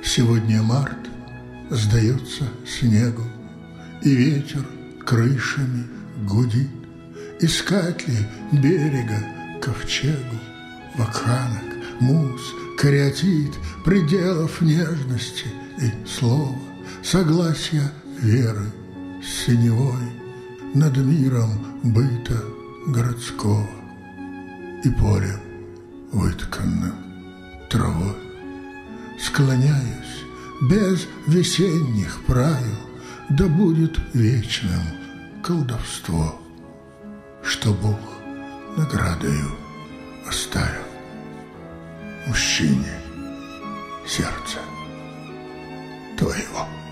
Сегодня март, сдается снегу, и ветер крышами гудит. Искать ли берега ковчегу, вакханок, муз, кариатид, пределов нежности и слова, согласия веры с синевой над миром быта городского и полем, вытканным травой. Склоняюсь без весенних правил, да будет вечным колдовство, что Бог наградою оставил мужчине сердце твоего.